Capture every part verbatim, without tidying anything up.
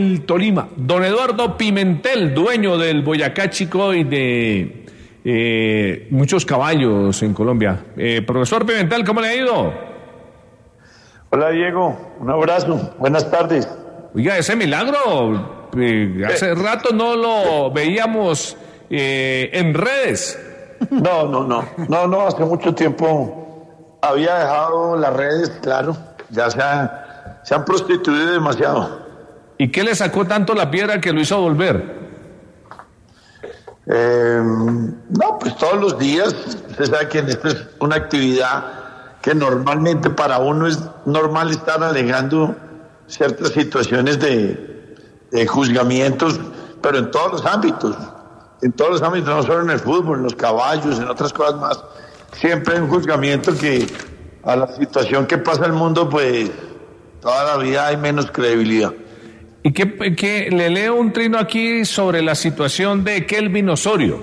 el Tolima. Don Eduardo Pimentel, dueño del Boyacá Chico y de eh, muchos caballos en Colombia. Eh, profesor Pimentel, ¿cómo le ha ido? Hola Diego, un abrazo, buenas tardes. Oiga, ese milagro, eh, hace rato no lo veíamos eh, en redes. No, no, no, no, no, hace mucho tiempo había dejado las redes, claro, ya se, ha, se han prostituido demasiado. ¿Y qué le sacó tanto la piedra que lo hizo volver? Eh, no, pues todos los días, usted sabe que esto es una actividad que normalmente para uno es normal estar alegando ciertas situaciones de, de juzgamientos, pero en todos los ámbitos, en todos los ámbitos, no solo en el fútbol, en los caballos, en otras cosas más, siempre hay un juzgamiento que a la situación que pasa el mundo, pues toda la vida hay menos credibilidad. ¿Y qué, qué le leo un trino aquí sobre la situación de Kelvin Osorio?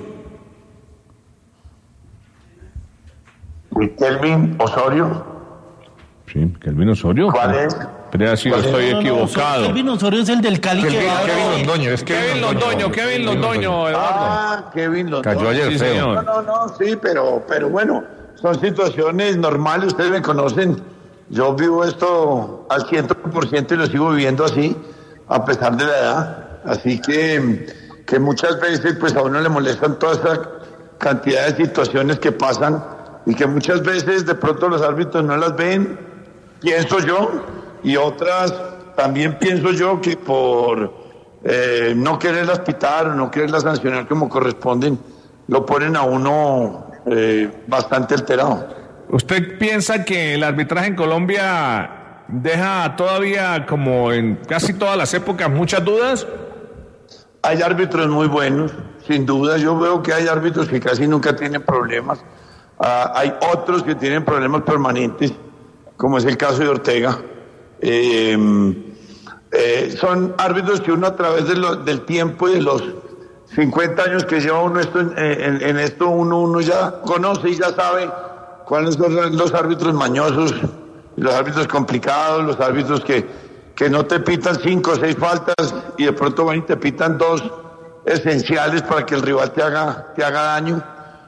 ¿De Kelvin Osorio? Sí, Kelvin Osorio. ¿Cuál es? Pero si yo estoy no, no, equivocado. No, Kelvin Osorio es el del Cali que va Kevin ahora. Londoño, es Kevin, Kevin Londoño, Kevin Londoño, Eduardo. Ah, Kevin Londoño. Cayó ayer Sí, feo. señor. No, no, no, sí, pero, pero bueno, son situaciones normales, ustedes me conocen. Yo vivo esto al cien por ciento y lo sigo viviendo así, a pesar de la edad. Así que, que muchas veces pues a uno le molestan toda esa cantidad de situaciones que pasan y que muchas veces de pronto los árbitros no las ven, pienso yo, y otras también pienso yo que por eh, no quererlas pitar o no quererlas sancionar como corresponden, lo ponen a uno eh, bastante alterado. ¿Usted piensa que el arbitraje en Colombia deja todavía, como en casi todas las épocas, muchas dudas? Hay árbitros muy buenos, sin duda. Yo veo que hay árbitros que casi nunca tienen problemas. Uh, hay otros que tienen problemas permanentes, como es el caso de Ortega. Eh, eh, son árbitros que uno a través de lo, del tiempo y de los cincuenta años que lleva uno esto, en, en, en esto, uno, uno ya conoce y ya sabe cuáles son los árbitros mañosos, los árbitros complicados, los árbitros que, que no te pitan cinco o seis faltas y de pronto van y te pitan dos esenciales para que el rival te haga, te haga daño.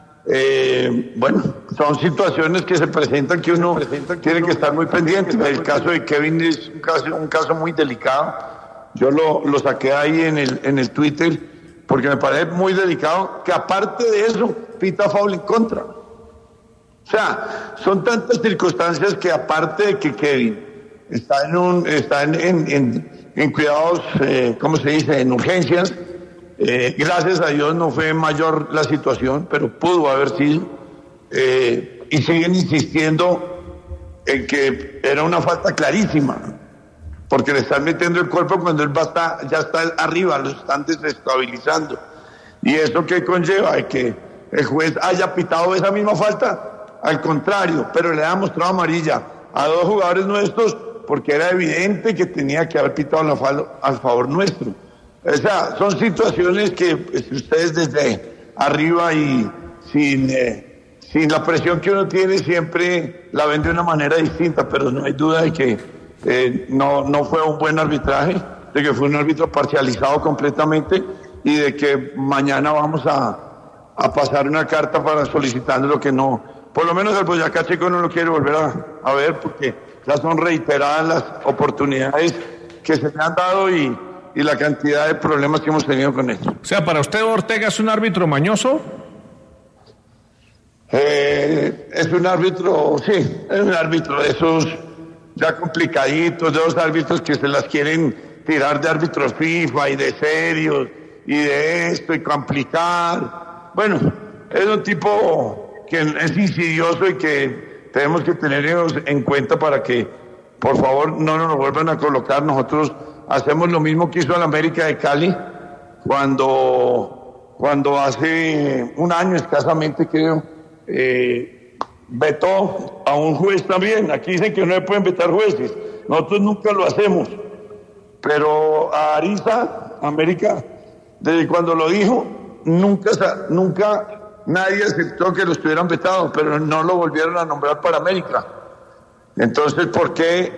Eh, bueno, son situaciones que se presentan que uno tiene que estar muy pendiente. El caso de Kevin es un caso, un caso muy delicado. Yo lo, lo saqué ahí en el, en el Twitter porque me parece muy delicado que aparte de eso pita foul en contra. O sea, son tantas circunstancias que aparte de que Kevin está en un está en, en, en, en cuidados, eh, ¿cómo se dice?, en urgencias. Eh, gracias a Dios no fue mayor la situación, pero pudo haber sido. Eh, y siguen insistiendo en que era una falta clarísima, porque le están metiendo el cuerpo cuando él va a estar, ya está arriba, lo están desestabilizando. ¿Y eso qué conlleva? De que el juez haya pitado esa misma falta. Al contrario, pero le ha mostrado amarilla a dos jugadores nuestros porque era evidente que tenía que haber pitado la falta a favor nuestro. O sea, son situaciones que pues, ustedes desde arriba y sin, eh, sin la presión que uno tiene siempre la ven de una manera distinta, pero no hay duda de que eh, no, no fue un buen arbitraje, de que fue un árbitro parcializado completamente y de que mañana vamos a, a pasar una carta para solicitando lo que no... Por lo menos el Boyacá Chico no lo quiere volver a, a ver porque ya son reiteradas las oportunidades que se le han dado y, y la cantidad de problemas que hemos tenido con esto. O sea, ¿para usted Ortega es un árbitro mañoso? Eh, es un árbitro, sí, es un árbitro de esos ya complicaditos, de esos árbitros que se las quieren tirar de árbitros FIFA y de serios y de esto y complicar. Bueno, es un tipo que es insidioso y que tenemos que tenerlos en cuenta para que, por favor, no nos lo vuelvan a colocar. Nosotros hacemos lo mismo que hizo el América de Cali cuando, cuando hace un año escasamente, creo, eh, vetó a un juez también. Aquí dicen que no se pueden vetar jueces. Nosotros nunca lo hacemos. Pero a Ariza, América, desde cuando lo dijo, nunca, nunca... Nadie aceptó que lo estuvieran vetado, pero no lo volvieron a nombrar para América. Entonces, ¿por qué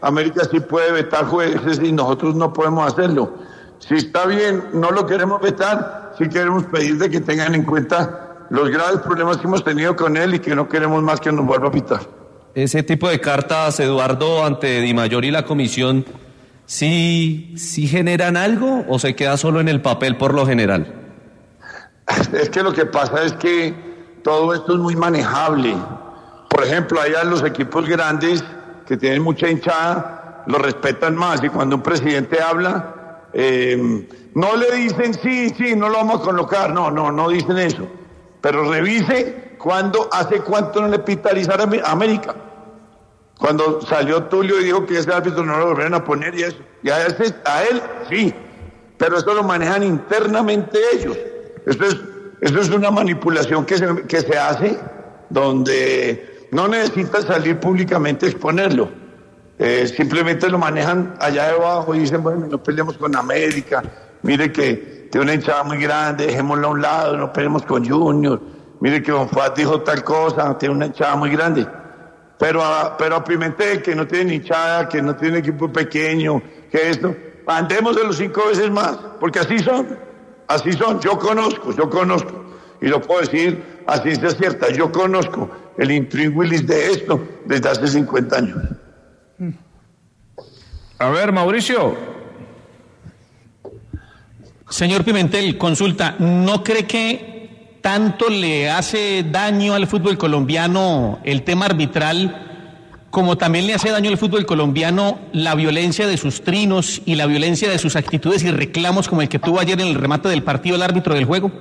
América sí puede vetar jueces y nosotros no podemos hacerlo. Si está bien, no lo queremos vetar, sí queremos pedir de que tengan en cuenta los graves problemas que hemos tenido con él y que no queremos más que nos vuelva a pitar. Ese tipo de cartas, Eduardo, ante Di Mayor y la comisión, ¿sí, sí generan algo o se queda solo en el papel por lo general? Es que lo que pasa es que todo esto es muy manejable. Por ejemplo, allá los equipos grandes que tienen mucha hinchada lo respetan más y cuando un presidente habla eh, no le dicen sí, sí, no lo vamos a colocar, no, no, no dicen eso, pero revise cuándo, hace cuánto no le pita a América. Cuando salió Tulio y dijo que ese árbitro no lo volvieron a poner y eso, y a, ese, a él sí, pero eso lo manejan internamente ellos. Esto es, esto es una manipulación que se, que se hace donde no necesitan salir públicamente a exponerlo. Eh, simplemente lo manejan allá debajo y dicen, bueno, no peleemos con América, mire que tiene una hinchada muy grande, dejémoslo a un lado, no peleemos con Junior, mire que Don Fuad dijo tal cosa, tiene una hinchada muy grande. Pero a, pero a Pimentel, que no tiene hinchada, que no tiene equipo pequeño, que esto, mandemos de los cinco veces más, porque así son. Así son, yo conozco, yo conozco, y lo puedo decir a ciencia cierta, yo conozco el intríngulis de esto desde hace cincuenta años. A ver, Mauricio. Señor Pimentel, consulta, ¿no cree que tanto le hace daño al fútbol colombiano el tema arbitral como también le hace daño al fútbol colombiano la violencia de sus trinos y la violencia de sus actitudes y reclamos como el que tuvo ayer en el remate del partido el árbitro del juego?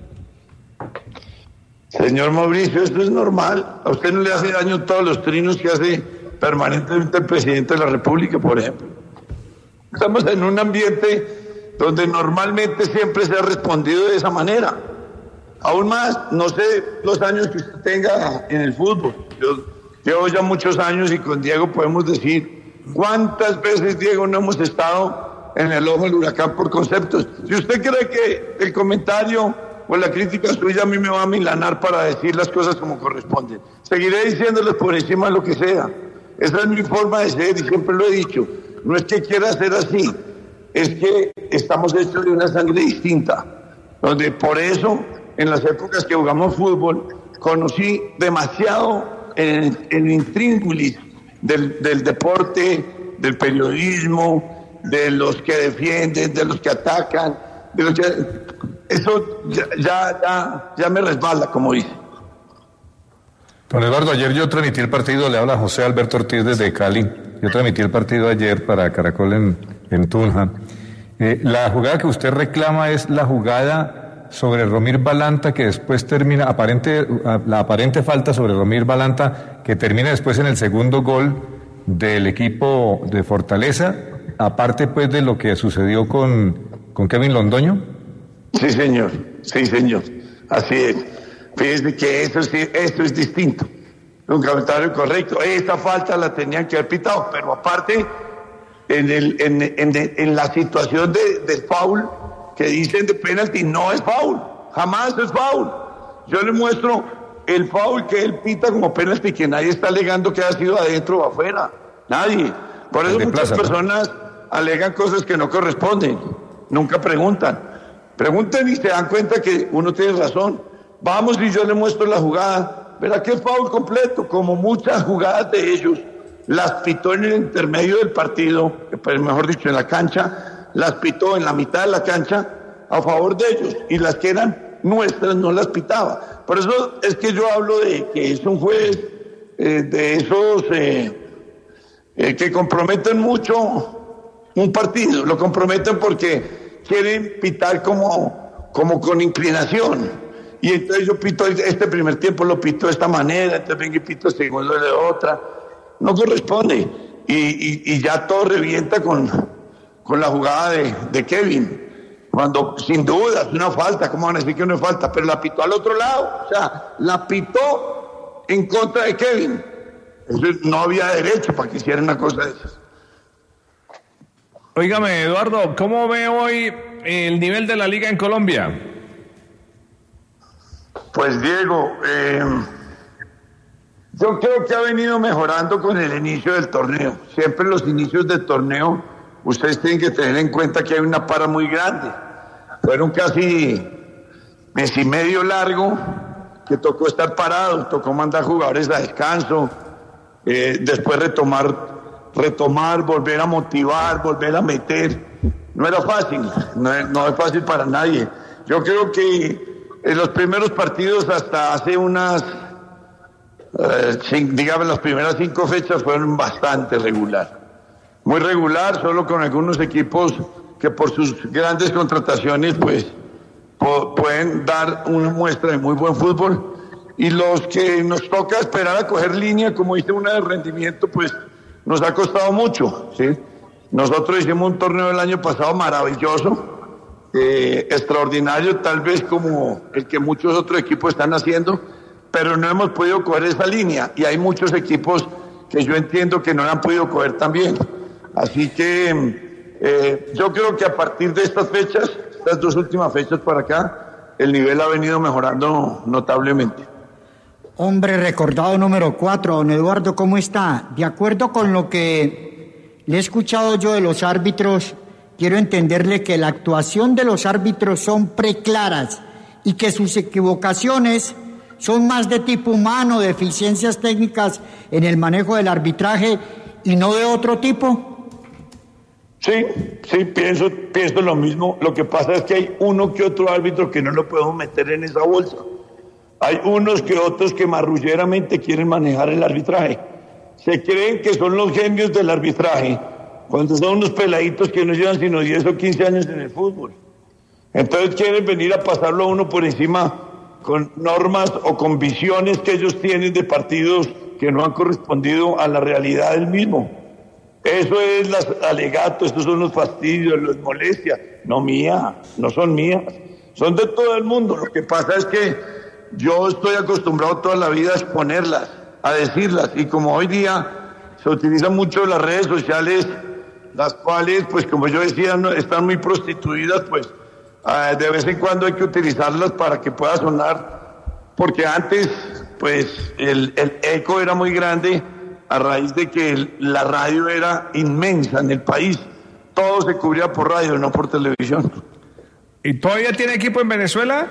Señor Mauricio, esto es normal. ¿A usted no le hace daño todos los trinos que hace permanentemente el presidente de la República, por ejemplo? Estamos en un ambiente donde normalmente siempre se ha respondido de esa manera. Aún más, no sé los años que usted tenga en el fútbol. Yo llevo ya muchos años y con Diego podemos decir cuántas veces, Diego, no hemos estado en el ojo del huracán por conceptos. Si usted cree que el comentario o la crítica suya a mí me va a milanar para decir las cosas como corresponden, seguiré diciéndoles por encima lo que sea. Esa es mi forma de ser y siempre lo he dicho. No es que quiera ser así, es que estamos hechos de una sangre distinta, donde por eso en las épocas que jugamos fútbol conocí demasiado el, el intríngulis del, del deporte, del periodismo, de los que defienden, de los que atacan, de los que... eso ya, ya, ya, ya me resbala, como dice. Don Eduardo, ayer yo transmití el partido, le habla José Alberto Ortiz desde Cali, yo transmití el partido ayer para Caracol en, en Tunja. Eh, la jugada que usted reclama es la jugada sobre Romir Balanta, que después termina, aparente, la aparente falta sobre Romir Balanta, que termina después en el segundo gol del equipo de Fortaleza, aparte pues de lo que sucedió con, con Kevin Londoño. Sí, señor, sí, señor, así es. Fíjese que eso sí, esto es distinto. Un comentario correcto. Esta falta la tenían que haber pitado, pero aparte, en, el, en, en, en la situación de, del foul, que dicen de penalti, no es foul, jamás es foul. Yo le muestro el foul que él pita como penalti, que nadie está alegando que ha sido adentro o afuera, nadie. Por eso muchas plaza, personas ¿no? alegan cosas que no corresponden, nunca preguntan. Pregunten y se dan cuenta que uno tiene razón. Vamos y yo le muestro la jugada, verá que es foul completo, como muchas jugadas de ellos, las pitó en el intermedio del partido, pues mejor dicho en la cancha, las pitó en la mitad de la cancha a favor de ellos, y las que eran nuestras no las pitaba. Por eso es que yo hablo de que es un juez eh, de esos eh, eh, que comprometen mucho un partido, lo comprometen porque quieren pitar como, como con inclinación. Y entonces yo pito, este primer tiempo lo pito de esta manera, entonces vengo y pito el segundo de otra. No corresponde. Y, y, y ya todo revienta con, con la jugada de, de Kevin. Cuando, sin duda, es una falta, ¿cómo van a decir que no es falta? Pero la pitó al otro lado. O sea, la pitó en contra de Kevin. Eso no había derecho para que hiciera una cosa de esas. Óigame, Eduardo, ¿cómo ve hoy el nivel de la liga en Colombia? Pues Diego, eh, Yo creo que ha venido mejorando con el inicio del torneo. Siempre los inicios del torneo, ustedes tienen que tener en cuenta que hay una para muy grande. Fueron casi mes y medio largo que tocó estar parado, tocó mandar jugadores a descanso, eh, después retomar, retomar, volver a motivar, volver a meter. No era fácil, no, no es fácil para nadie. Yo creo que en los primeros partidos hasta hace unas, eh, cinco, digamos, las primeras cinco fechas fueron bastante regular. Muy regular, solo con algunos equipos que por sus grandes contrataciones pues po- pueden dar una muestra de muy buen fútbol. Y los que nos toca esperar a coger línea, como dice una de rendimiento, pues nos ha costado mucho, ¿sí? Nosotros hicimos un torneo el año pasado maravilloso, eh, extraordinario, tal vez como el que muchos otros equipos están haciendo, pero no hemos podido coger esa línea y hay muchos equipos que yo entiendo que no la han podido coger también. Así que eh, yo creo que a partir de estas fechas, estas dos últimas fechas para acá, el nivel ha venido mejorando notablemente. Hombre recordado número cuatro, don Eduardo, ¿cómo está? De acuerdo con lo que le he escuchado yo de los árbitros, quiero entenderle que la actuación de los árbitros son preclaras y que sus equivocaciones son más de tipo humano, de deficiencias técnicas en el manejo del arbitraje y no de otro tipo. Sí, sí, pienso, pienso lo mismo. Lo que pasa es que hay uno que otro árbitro que no lo podemos meter en esa bolsa. Hay unos que otros que marrulleramente quieren manejar el arbitraje. Se creen que son los genios del arbitraje, cuando son unos peladitos que no llevan sino diez o quince años en el fútbol. Entonces quieren venir a pasarlo a uno por encima con normas o con visiones que ellos tienen de partidos que no han correspondido a la realidad del mismo. Eso es las alegatos, estos son los fastidios, las molestias. No mías, no son mías, son de todo el mundo. Lo que pasa es que yo estoy acostumbrado toda la vida a exponerlas, a decirlas, y como hoy día se utilizan mucho las redes sociales, las cuales, pues como yo decía, no, están muy prostituidas, pues uh, de vez en cuando hay que utilizarlas para que pueda sonar, porque antes, pues el, el eco era muy grande a raíz de que el, la radio era inmensa en el país, todo se cubría por radio, no por televisión. ¿Y todavía tiene equipo en Venezuela?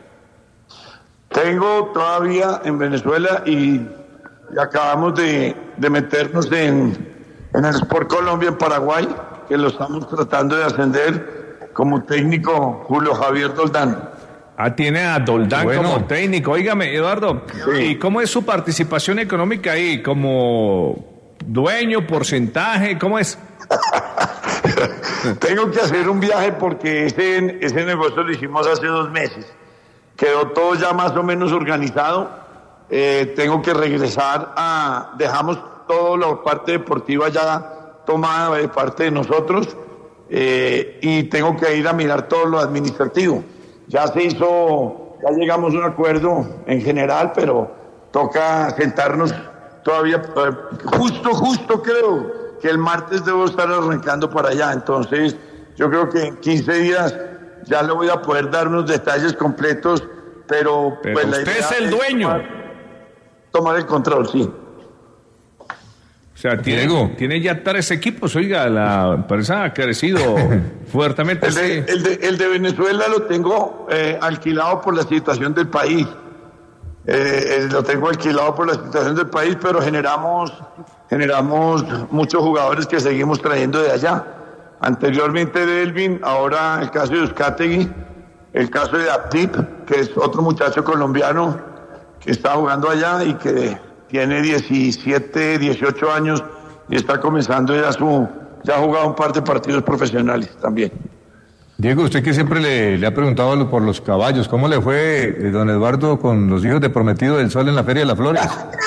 Tengo todavía en Venezuela y, y acabamos de, de meternos en, en el Sport Colombia en Paraguay, que lo estamos tratando de ascender como técnico Julio Javier Doldán. Ah, tiene a Doldán bueno. como técnico. Óigame, Eduardo, sí. ¿Y cómo es su participación económica ahí? ¿Como dueño, porcentaje? ¿Cómo es? Tengo que hacer un viaje porque ese, ese negocio lo hicimos hace dos meses. Quedó todo ya más o menos organizado. Eh, tengo que regresar a... Dejamos toda la parte deportiva ya tomada de parte de nosotros eh, y tengo que ir a mirar todo lo administrativo. Ya se hizo, ya llegamos a un acuerdo en general, pero toca sentarnos todavía. Eh, justo, justo creo que el martes debo estar arrancando para allá. Entonces, yo creo que en quince días ya le voy a poder dar unos detalles completos, pero, pero pues usted la idea es el dueño. Tomar, tomar el control, sí. O sea, tiene, tiene ya tres equipos, oiga, la empresa ha crecido fuertemente. El de, el, de, el de Venezuela lo tengo eh, alquilado por la situación del país. Eh, lo tengo alquilado por la situación del país, pero generamos, generamos muchos jugadores que seguimos trayendo de allá. Anteriormente de Elvin, ahora el caso de Euskategui, el caso de Aptip, que es otro muchacho colombiano que está jugando allá y que tiene diecisiete, dieciocho años y está comenzando ya su, ya ha jugado un par de partidos profesionales también. Diego, usted que siempre le, le ha preguntado por los caballos, ¿cómo le fue, eh, don Eduardo, con los hijos de Prometido del Sol en la Feria de las Flores?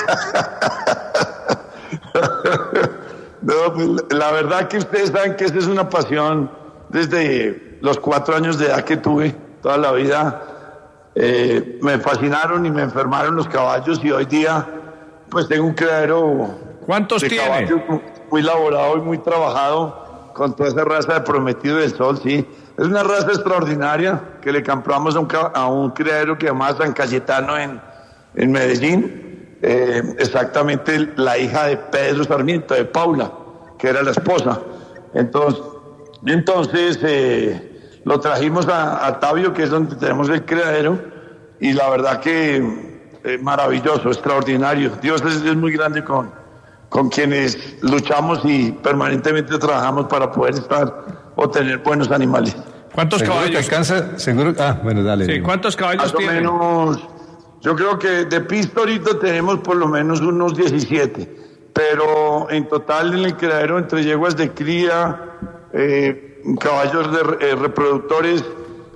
No, pues, la verdad que ustedes saben que esa es una pasión desde los cuatro años de edad que tuve, toda la vida. Eh, me fascinaron y me enfermaron los caballos y hoy día pues tengo un criadero. ¿Cuántos de tiene? Caballos muy elaborado y muy trabajado con toda esa raza de Prometido del Sol, sí. Es una raza extraordinaria que le compramos a un, a un criadero que se llama San Cayetano en, en Medellín. eh, exactamente la hija de Pedro Sarmiento, de Paula, que era la esposa. Entonces, entonces eh, lo trajimos a, a Tabio, que es donde tenemos el criadero, y la verdad que eh, maravilloso, extraordinario. Dios es, es muy grande con, con quienes luchamos y permanentemente trabajamos para poder estar o tener buenos animales. ¿Cuántos ¿Seguro caballos? que alcanza? Seguro. Ah, bueno, dale. Sí, ¿cuántos caballos Más o tiene? menos, yo creo que de pista ahorita tenemos por lo menos unos diecisiete, pero en total en el criadero entre yeguas de cría, eh, caballos de, eh, reproductores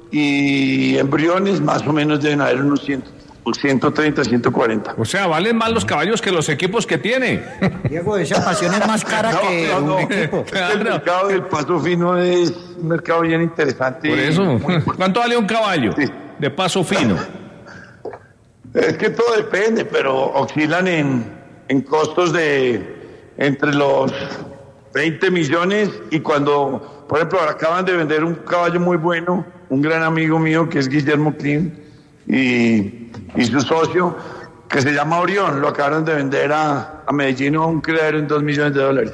y embriones, más o menos deben haber unos cien, ciento treinta, ciento cuarenta. O sea, valen más los caballos que los equipos que tiene. Diego, esa pasión es más cara No, que no, no. un equipo. Claro. El mercado del Paso Fino es un mercado bien interesante. Por eso. ¿Cuánto vale un caballo Sí. de paso fino? Es que todo depende, pero oscilan en, en costos de entre los veinte millones y cuando, por ejemplo, acaban de vender un caballo muy bueno, un gran amigo mío que es Guillermo Klein y, y su socio, que se llama Orión, lo acabaron de vender a, a Medellín a un criadero en dos millones de dólares.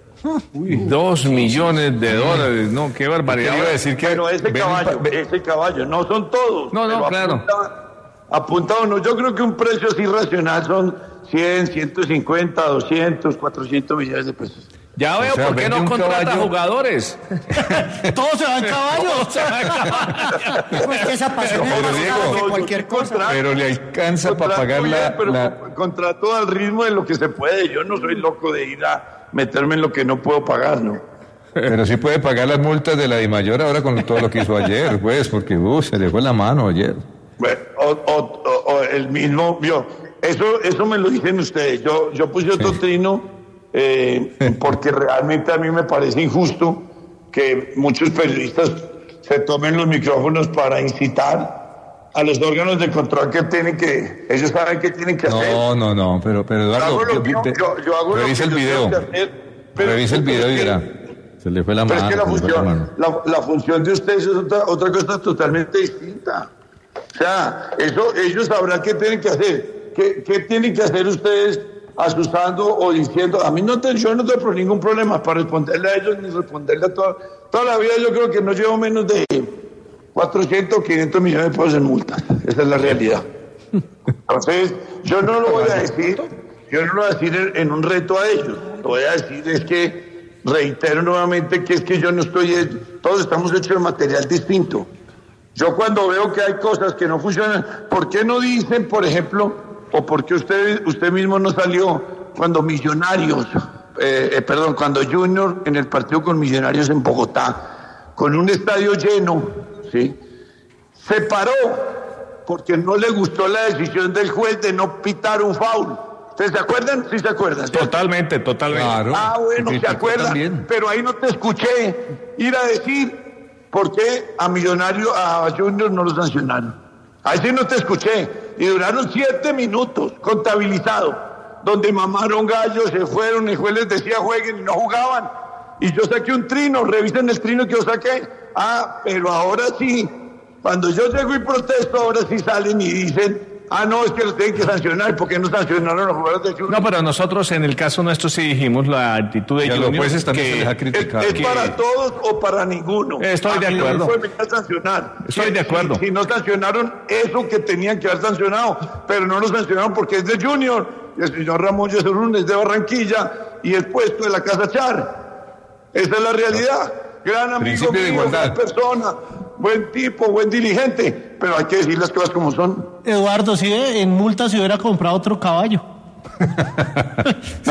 Uy, dos millones de dólares, no, qué barbaridad. Iba a decir que Pero ese ven- caballo, ve- ese caballo, no son todos. No, no, pero claro. Apunta, apunta uno, yo creo que un precio así racional son cien, ciento cincuenta, doscientos, cuatrocientos millones de pesos. Ya veo O sea, por qué vende no un contrata caballo. jugadores. Todos se van caballos. Todos se van caballos. Pues que esa pasión es Pero, más Diego, cara que yo cualquier sí cosa. contrato. pero le alcanza para Contrato pagar bien, la, pero la- con- contrato al ritmo de lo que se puede. Yo no soy loco de ir a meterme en lo que no puedo pagar, ¿no? Pero sí puede pagar las multas de la DIMAYOR ahora con todo lo que hizo ayer, pues, porque uh, se le fue la mano ayer. Bueno, o, o- o- o el mismo, vio, eso, eso me lo dicen ustedes. Yo, yo puse otro trino eh, porque realmente a mí me parece injusto que muchos periodistas se tomen los micrófonos para incitar a los órganos de control que tienen que, ellos saben qué tienen que hacer. No, no, no, pero, pero Yo Eduardo, hago lo yo- mío, te- yo- yo hago lo revisa que el yo video, tengo que hacer, pero- revisa el video y pero es verá. que- Se le fue la Pero mano. es que la se le fue la función, mano. la, la función de ustedes es otra, otra cosa totalmente distinta. O sea, eso, ellos sabrán qué tienen que hacer. ¿Qué, qué tienen que hacer ustedes asusando o diciendo? A mí no te, yo no tengo ningún problema para responderle a ellos ni responderle a toda, toda la vida. Yo creo que no llevo menos de cuatrocientos o quinientos millones de pesos en multas. Esa es la realidad. Entonces, yo no lo voy a decir, yo no lo voy a decir en, en un reto a ellos. Lo voy a decir es que reitero nuevamente que es que yo no estoy, todos estamos hechos de material distinto. Yo cuando veo que hay cosas que no funcionan, ¿por qué no dicen, por ejemplo, o por qué usted, usted mismo no salió cuando Millonarios, eh, eh, perdón, cuando Junior en el partido con Millonarios en Bogotá, con un estadio lleno, ¿sí? Se paró porque no le gustó la decisión del juez de no pitar un foul. ¿Ustedes se acuerdan? Sí se acuerdan. ¿cierto? Totalmente, totalmente. Claro. Ah, bueno, Se se criticó acuerdan. también. Pero ahí no te escuché ir a decir por qué a Millonario, a Junior no lo sancionaron. Ahí sí no te escuché. Y duraron siete minutos, contabilizado, donde mamaron gallos, se fueron, el juez les decía jueguen y no jugaban. Y yo saqué un trino, revisen el trino que yo saqué. Ah, pero ahora sí, cuando yo llego y protesto, ahora sí salen y dicen, ah, no, es que los tienen que sancionar, porque no sancionaron a los jugadores de Junior. No, pero nosotros en el caso nuestro sí dijimos la actitud de Y a los Junior. jueces también que- se les ha ¿Es, criticado. es que- para todos o para ninguno? Estoy de A mí acuerdo. No me pueden venir a sancionar. Estoy Si- de acuerdo. Si, si no sancionaron eso que tenían que haber sancionado, pero no lo sancionaron porque es de Junior, y el señor Ramón Yesurún es de Barranquilla y es puesto de la Casa Char. Esa es la realidad. Gran amigo Principio de mío, igualdad. gran persona, buen tipo, buen dirigente, pero hay que decir las cosas como son. Eduardo, si ve, en multa se hubiera comprado otro caballo. No.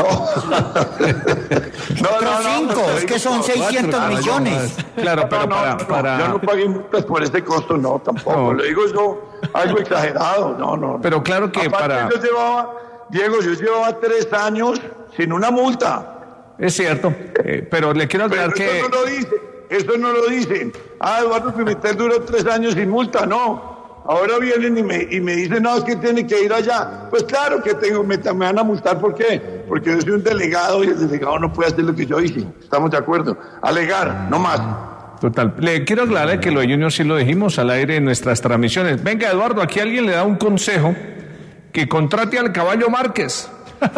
no, Otros cinco, pero es que digo, son seiscientos cuatro, millones. Claro, pero no, para, no, no, para- yo no pagué multas por ese costo, no, tampoco. No. Lo digo yo, algo exagerado, no, no. no. Pero claro que Aparte, para- yo llevaba, Diego, yo llevaba tres años sin una multa. es cierto, eh, pero le quiero Pero aclarar que eso no lo dice, eso no lo dicen. Ah, Eduardo Pimentel duró tres años sin multa, no. Ahora vienen y me, y me dicen, no, es que tiene que ir allá. Pues claro que tengo, me, me van a multar, ¿por qué? Porque yo soy un delegado y el delegado no puede hacer lo que yo hice. Estamos de acuerdo. Alegar, no más. total, le quiero aclarar que lo de Junior sí lo dijimos al aire en nuestras transmisiones. Venga, Eduardo, aquí alguien le da un consejo que contrate al Caballo Márquez.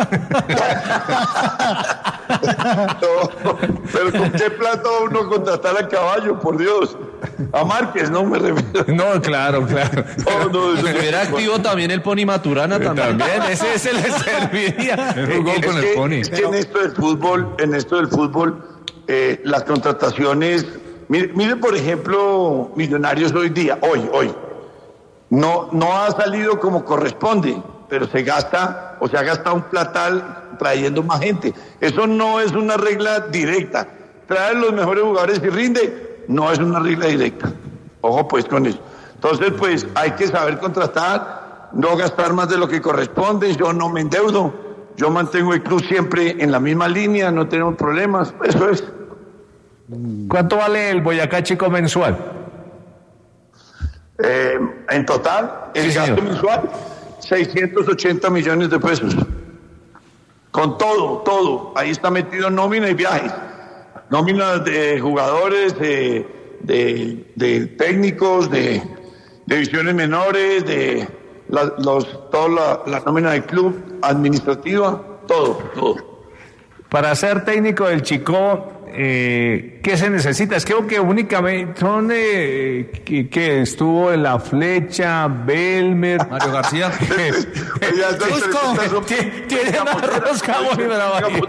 No, pero ¿con qué plata uno contratar al Caballo? Por Dios. A Márquez, no me refiero. No, claro, claro. No, no, Si estuviera activo también el Pony Maturana también. También, ese, ese le serviría. Él jugó Es con el que, Pony. es que en esto del fútbol, en esto del fútbol, eh, las contrataciones, mire, mire por ejemplo, Millonarios hoy día, hoy, hoy, no, no ha salido como corresponde, pero se gasta, o se ha gastado un platal trayendo más gente. Eso no es una regla directa. Traer los mejores jugadores y rinde, no es una regla directa. Ojo pues con eso. Entonces, pues, hay que saber contratar, no gastar más de lo que corresponde. Yo no me endeudo, yo mantengo el club siempre en la misma línea, no tenemos problemas, eso es. ¿Cuánto vale el Boyacá Chico mensual? Eh, en total, el Sí, gasto señor. mensual, seiscientos ochenta millones de pesos. Con todo, todo. Ahí está metido nómina y viajes. Nóminas de jugadores, de, de, de técnicos, de, de divisiones menores, de la, los, toda la, la nómina del club, administrativa, todo, todo. Para ser técnico del Chico, eh, ¿qué se necesita? Es que creo que únicamente son eh, que, que estuvo en La Flecha, Belmer, Mario García. Oye, estas Cusco, entrevistas son- ti- tiene una rosca muy brava ahí.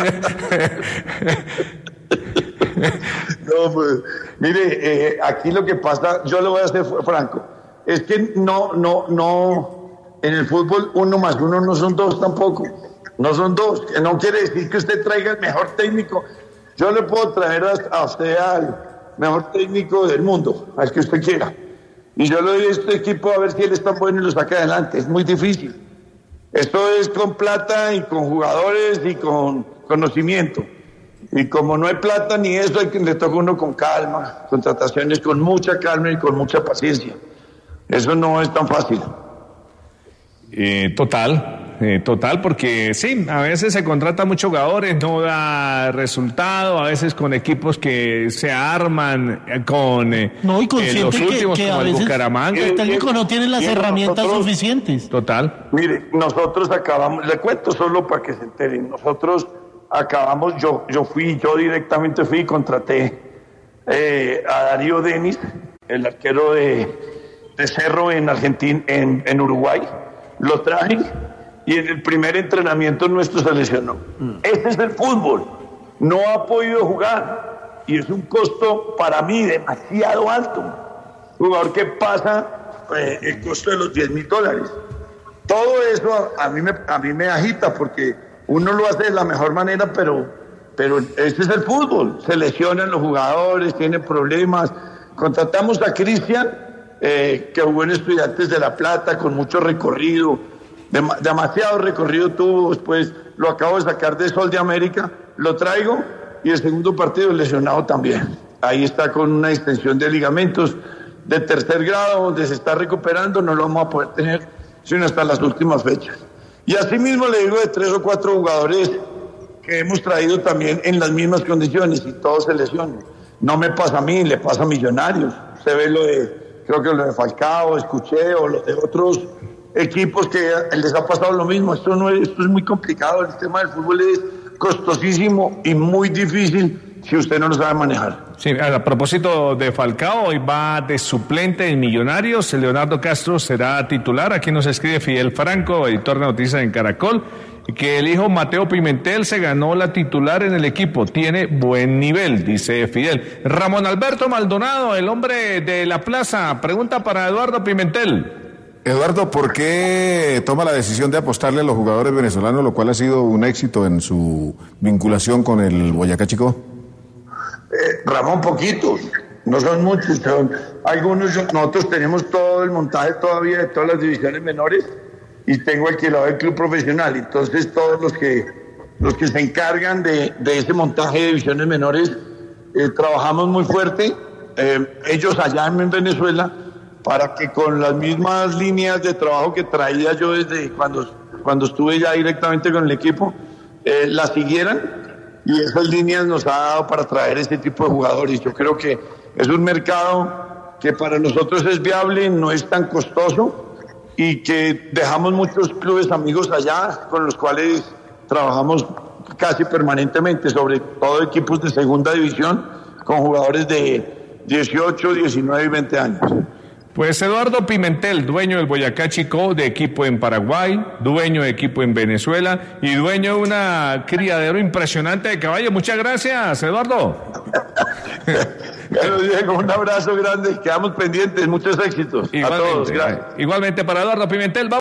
No, pues, mire, eh, aquí lo que pasa, yo le voy a ser franco, es que no, no, no, en el fútbol uno más uno no son dos tampoco, no son dos, que no quiere decir que usted traiga el mejor técnico. Yo le puedo traer a, a usted al mejor técnico del mundo, al que usted quiera, y yo le doy a este equipo a ver si él es tan bueno y lo saca adelante. Es muy difícil. Esto es con plata y con jugadores y con conocimiento. Y como no hay plata ni eso, hay que le toca uno con calma, contrataciones con mucha calma y con mucha paciencia. Eso no es tan fácil. Eh, total, eh, total, porque sí, a veces se contrata muchos jugadores, no da resultado, a veces con equipos que se arman eh, con eh, No, y eh, consciente los que, últimos que a como el veces Bucaramanga. el técnico no tiene las Bien, herramientas nosotros- suficientes. Total. Mire, nosotros acabamos, le cuento solo para que se enteren, nosotros acabamos, yo, yo fui, yo directamente fui y contraté eh, a Darío Denis, el arquero de, de Cerro en Argentina, en, en Uruguay, lo traje y en el primer entrenamiento nuestro se lesionó. Este es el fútbol, no ha podido jugar y es un costo para mí demasiado alto. Jugador que pasa eh, el costo de los diez mil dólares. Todo eso a, a mí me, a mí me agita porque uno lo hace de la mejor manera, pero, pero este es el fútbol. Se lesionan los jugadores, tienen problemas. Contratamos a Cristian, eh, que jugó en Estudiantes de La Plata, con mucho recorrido, dem- demasiado recorrido tuvo. Después lo acabo de sacar de Sol de América, lo traigo y el segundo partido lesionado también. Ahí está con una extensión de ligamentos de tercer grado, donde se está recuperando, no lo vamos a poder tener sino hasta las últimas fechas. Y así mismo le digo de tres o cuatro jugadores que hemos traído también en las mismas condiciones y todos se lesionan. No me pasa a mí, le pasa a Millonarios. Se ve lo de, creo que lo de Falcao, escuché, o lo de otros equipos que les ha pasado lo mismo. Esto no es, esto es muy complicado, el tema del fútbol es costosísimo y muy difícil si usted no lo sabe manejar. Sí, a propósito de Falcao, hoy va de suplente en Millonarios. Leonardo Castro será titular. Aquí nos escribe Fidel Franco, editor de noticias en Caracol, que el hijo Mateo Pimentel se ganó la titular en el equipo. Tiene buen nivel, dice Fidel. Ramón Alberto Maldonado, el hombre de la plaza, pregunta para Eduardo Pimentel. Eduardo, ¿por qué toma la decisión de apostarle a los jugadores venezolanos, lo cual ha sido un éxito en su vinculación con el Boyacá Chico? Eh, Ramón, poquitos, no son muchos, son algunos. Yo- nosotros tenemos todo el montaje todavía de todas las divisiones menores y tengo alquilado el club profesional. Entonces todos los que los que se encargan de, de ese montaje de divisiones menores eh, trabajamos muy fuerte. Eh, ellos allá en Venezuela, para que con las mismas líneas de trabajo que traía yo desde cuando, cuando estuve ya directamente con el equipo, eh, las siguieran. Y esas líneas nos ha dado para traer este tipo de jugadores. Yo creo que es un mercado que para nosotros es viable, no es tan costoso y que dejamos muchos clubes amigos allá con los cuales trabajamos casi permanentemente, sobre todo equipos de segunda división con jugadores de dieciocho, diecinueve y veinte años. Pues Eduardo Pimentel, dueño del Boyacá Chicó, de equipo en Paraguay, dueño de equipo en Venezuela y dueño de una criadero impresionante de caballos. Muchas gracias, Eduardo. Bueno, Diego, un abrazo grande, quedamos pendientes, muchos éxitos. Igualmente, a todos, gracias. Igualmente para Eduardo Pimentel.